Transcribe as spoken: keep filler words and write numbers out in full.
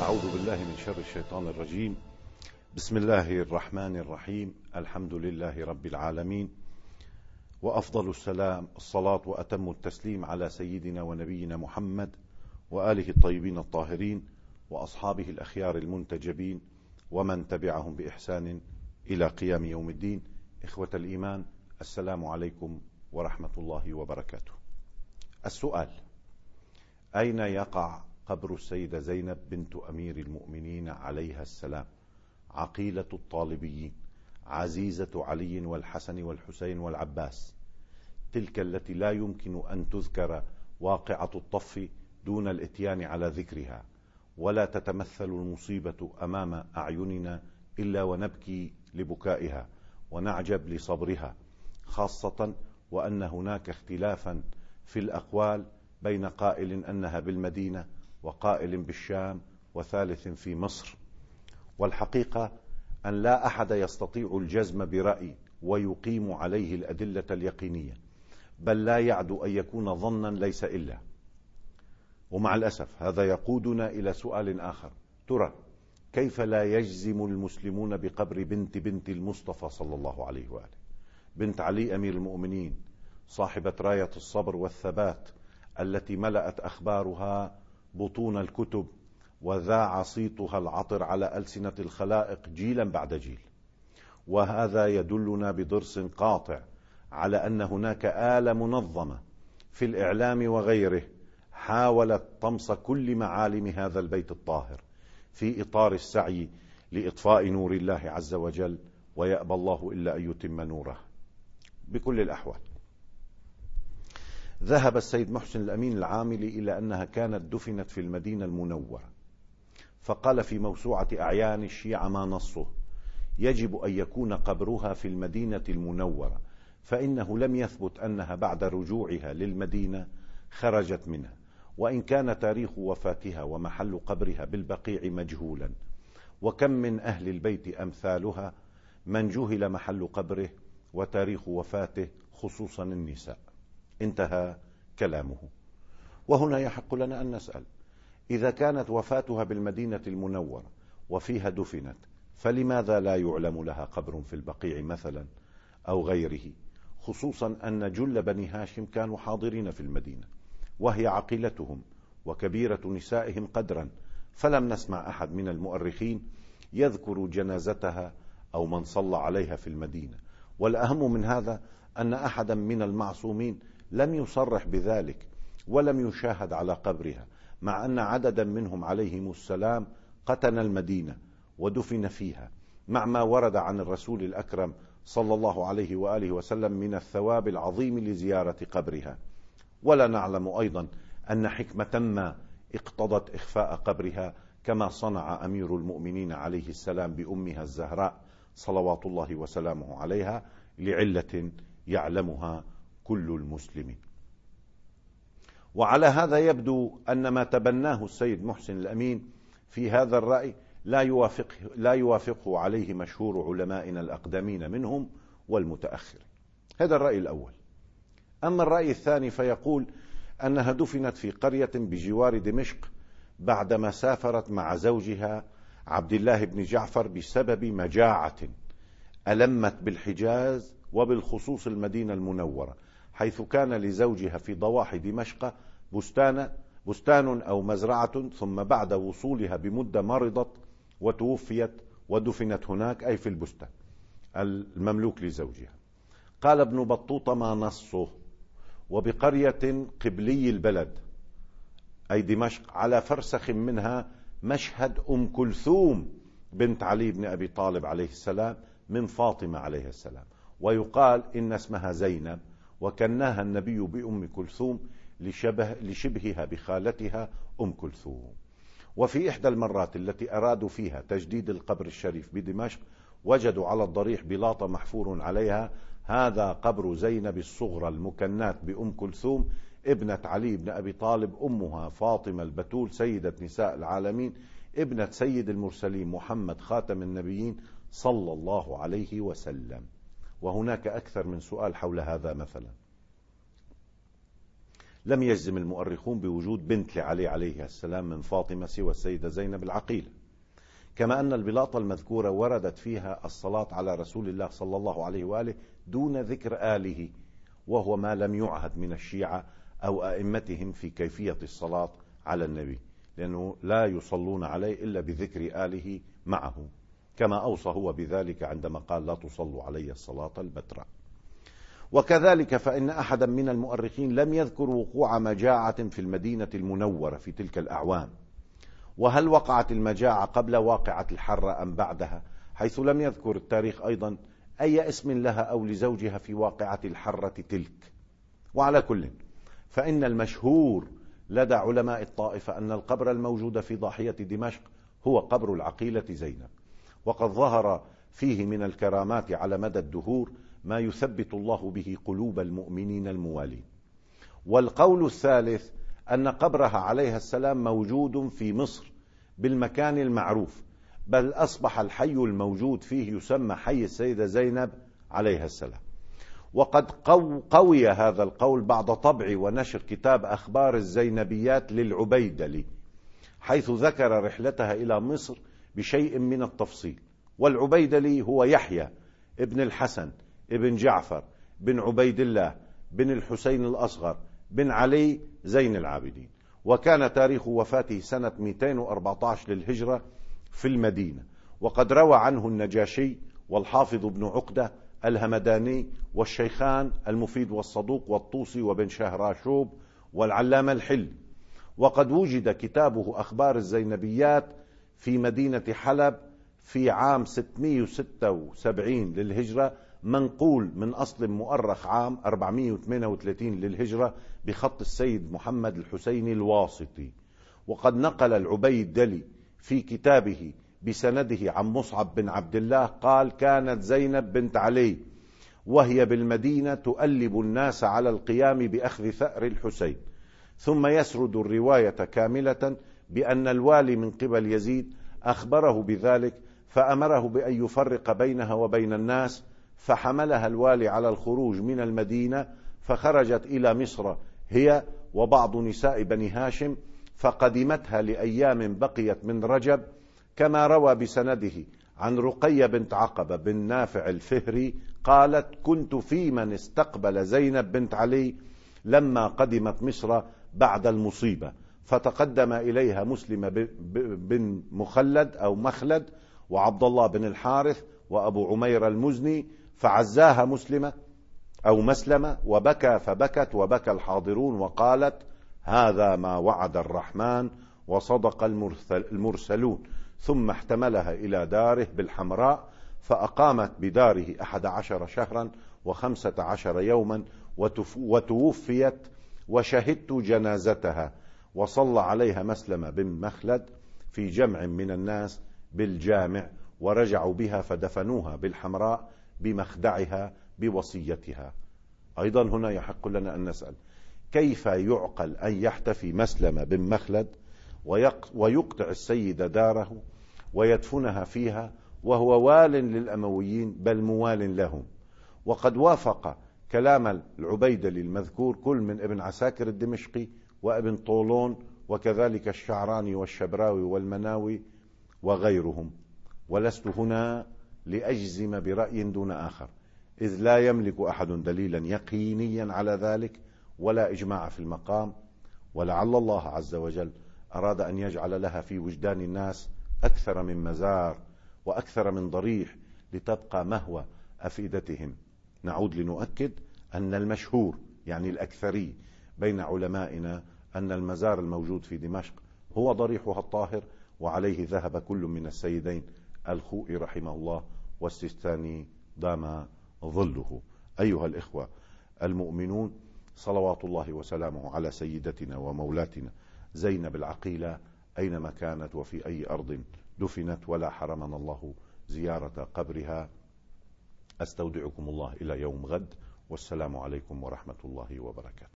أعوذ بالله من شر الشيطان الرجيم. بسم الله الرحمن الرحيم. الحمد لله رب العالمين، وأفضل السلام الصلاة وأتم التسليم على سيدنا ونبينا محمد وآله الطيبين الطاهرين وأصحابه الأخيار المنتجبين ومن تبعهم بإحسان إلى قيام يوم الدين. إخوة الإيمان، السلام عليكم ورحمة الله وبركاته. السؤال: أين يقع قبر السيدة زينب بنت أمير المؤمنين عليها السلام، عقيلة الطالبيين، عزيزة علي والحسن والحسين والعباس، تلك التي لا يمكن أن تذكر واقعة الطف دون الإتيان على ذكرها، ولا تتمثل المصيبة أمام أعيننا إلا ونبكي لبكائها ونعجب لصبرها، خاصة وأن هناك اختلافا في الأقوال بين قائل أنها بالمدينة وقائل بالشام وثالث في مصر. والحقيقة أن لا أحد يستطيع الجزم برأي ويقيم عليه الأدلة اليقينية، بل لا يعدو أن يكون ظنا ليس إلا. ومع الأسف هذا يقودنا إلى سؤال آخر: ترى كيف لا يجزم المسلمون بقبر بنت بنت المصطفى صلى الله عليه وآله، بنت علي أمير المؤمنين، صاحبة راية الصبر والثبات التي ملأت أخبارها بطون الكتب وذاع صيتها العطر على ألسنة الخلائق جيلا بعد جيل. وهذا يدلنا بضرس قاطع على أن هناك آلة منظمة في الإعلام وغيره حاولت طمس كل معالم هذا البيت الطاهر في إطار السعي لإطفاء نور الله عز وجل، ويأبى الله إلا أن يتم نوره. بكل الأحوال، ذهب السيد محسن الأمين العاملي إلى أنها كانت دفنت في المدينة المنورة، فقال في موسوعة أعيان الشيعة ما نصه: يجب أن يكون قبرها في المدينة المنورة، فإنه لم يثبت أنها بعد رجوعها للمدينة خرجت منها، وإن كان تاريخ وفاتها ومحل قبرها بالبقيع مجهولا، وكم من أهل البيت أمثالها من جهل محل قبره وتاريخ وفاته، خصوصا النساء. انتهى كلامه. وهنا يحق لنا أن نسأل: إذا كانت وفاتها بالمدينة المنورة وفيها دفنت، فلماذا لا يعلم لها قبر في البقيع مثلا أو غيره، خصوصا أن جل بني هاشم كانوا حاضرين في المدينة وهي عقيلتهم وكبيرة نسائهم قدرا، فلم نسمع أحد من المؤرخين يذكر جنازتها أو من صلى عليها في المدينة. والأهم من هذا أن أحدا من المعصومين لم يصرح بذلك ولم يشاهد على قبرها، مع أن عددا منهم عليهم السلام قتن المدينة ودفن فيها، مع ما ورد عن الرسول الأكرم صلى الله عليه وآله وسلم من الثواب العظيم لزيارة قبرها. ولا نعلم أيضا أن حكمة ما اقتضت إخفاء قبرها كما صنع أمير المؤمنين عليه السلام بأمها الزهراء صلوات الله وسلامه عليها، لعلة يعلمها كل المسلمين. وعلى هذا يبدو أن ما تبناه السيد محسن الأمين في هذا الرأي لا يوافقه, لا يوافقه عليه مشهور علمائنا الأقدمين منهم والمتأخر. هذا الرأي الأول. أما الرأي الثاني فيقول أنها دفنت في قرية بجوار دمشق بعدما سافرت مع زوجها عبد الله بن جعفر بسبب مجاعة ألمت بالحجاز وبالخصوص المدينة المنورة، حيث كان لزوجها في ضواحي دمشق بستان, بستان أو مزرعة، ثم بعد وصولها بمدة مرضت وتوفيت ودفنت هناك، أي في البستان المملوك لزوجها. قال ابن بطوطة ما نصه: وبقرية قبلي البلد أي دمشق على فرسخ منها مشهد أم كلثوم بنت علي بن أبي طالب عليه السلام من فاطمة عليه السلام، ويقال إن اسمها زينب، وكناها النبي بأم كلثوم لشبه لشبهها بخالتها أم كلثوم. وفي إحدى المرات التي أرادوا فيها تجديد القبر الشريف بدمشق وجدوا على الضريح بلاطة محفور عليها: هذا قبر زينب الصغرى المكنات بأم كلثوم ابنة علي بن أبي طالب، أمها فاطمة البتول سيدة نساء العالمين، ابنة سيد المرسلين محمد خاتم النبيين صلى الله عليه وسلم. وهناك أكثر من سؤال حول هذا. مثلا لم يجزم المؤرخون بوجود بنت لعلي عليه السلام من فاطمة سوى السيدة زينب العقيلة، كما أن البلاطة المذكورة وردت فيها الصلاة على رسول الله صلى الله عليه وآله دون ذكر آله، وهو ما لم يعهد من الشيعة أو أئمتهم في كيفية الصلاة على النبي، لأنه لا يصلون عليه إلا بذكر آله معه، كما أوصى هو بذلك عندما قال لا تصلوا علي الصلاة البتراء. وكذلك فإن أحدا من المؤرخين لم يذكر وقوع مجاعة في المدينة المنورة في تلك الأعوام، وهل وقعت المجاعة قبل واقعة الحرة أم بعدها، حيث لم يذكر التاريخ أيضا أي اسم لها أو لزوجها في واقعة الحرة تلك. وعلى كل فإن المشهور لدى علماء الطائفة أن القبر الموجود في ضاحية دمشق هو قبر العقيلة زينب، وقد ظهر فيه من الكرامات على مدى الدهور ما يثبت الله به قلوب المؤمنين الموالين. والقول الثالث أن قبرها عليها السلام موجود في مصر بالمكان المعروف، بل أصبح الحي الموجود فيه يسمى حي السيدة زينب عليها السلام. وقد قوي هذا القول بعد طبع ونشر كتاب أخبار الزينبيات للعبيدلي، حيث ذكر رحلتها إلى مصر بشيء من التفصيل. والعبيدلي هو يحيى ابن الحسن ابن جعفر بن عبيد الله بن الحسين الأصغر بن علي زين العابدين، وكان تاريخ وفاته سنة مئتين وأربعة عشر للهجرة في المدينة. وقد روى عنه النجاشي والحافظ ابن عقدة الهمداني والشيخان المفيد والصدوق والطوسي وبن شهراشوب والعلامة الحل. وقد وجد كتابه أخبار الزينبيات في مدينة حلب في عام ستمئة وستة وسبعين للهجرة، منقول من أصل مؤرخ عام أربعمئة وثمانية وثلاثين للهجرة بخط السيد محمد الحسيني الواسطي. وقد نقل العبيدلي في كتابه بسنده عن مصعب بن عبد الله قال: كانت زينب بنت علي وهي بالمدينة تؤلب الناس على القيام بأخذ ثأر الحسين، ثم يسرد الرواية كاملة بأن الوالي من قبل يزيد أخبره بذلك فأمره بأن يفرق بينها وبين الناس، فحملها الوالي على الخروج من المدينة، فخرجت إلى مصر هي وبعض نساء بني هاشم، فقدمتها لأيام بقيت من رجب، كما روى بسنده عن رقية بنت عقبة بن نافع الفهري قالت: كنت في من استقبل زينب بنت علي لما قدمت مصر بعد المصيبة، فتقدم إليها مسلم بن مخلد أو مخلد وعبد الله بن الحارث وأبو عمير المزني، فعزاها مسلمة أو مسلمة وبكى فبكت وبكى الحاضرون، وقالت: هذا ما وعد الرحمن وصدق المرسلون. ثم احتملها إلى داره بالحمراء، فأقامت بداره أحد عشر شهرا وخمسة عشر يوما، وتوفيت وشهدت جنازتها، وصلى عليها مسلم بن مخلد في جمع من الناس بالجامع، ورجعوا بها فدفنوها بالحمراء بمخدعها بوصيتها. أيضا هنا يحق لنا أن نسأل: كيف يعقل أن يحتفي مسلم بن مخلد ويقطع السيد داره ويدفنها فيها وهو وال للأمويين بل موال لهم؟ وقد وافق كلام العبيدلي المذكور كل من ابن عساكر الدمشقي وابن طولون وكذلك الشعراني والشبراوي والمناوي وغيرهم. ولست هنا لأجزم برأي دون آخر، إذ لا يملك أحد دليلا يقينيا على ذلك ولا إجماع في المقام، ولعل الله عز وجل أراد أن يجعل لها في وجدان الناس أكثر من مزار وأكثر من ضريح لتبقى مهوى أفئدتهم. نعود لنؤكد أن المشهور يعني الأكثري بين علمائنا أن المزار الموجود في دمشق هو ضريحها الطاهر، وعليه ذهب كل من السيدين الخوئي رحمه الله والسيستاني دام ظله. أيها الإخوة المؤمنون، صلوات الله وسلامه على سيدتنا ومولاتنا زينب العقيلة أينما كانت وفي أي أرض دفنت، ولا حرمنا الله زيارة قبرها. أستودعكم الله إلى يوم غد، والسلام عليكم ورحمة الله وبركاته.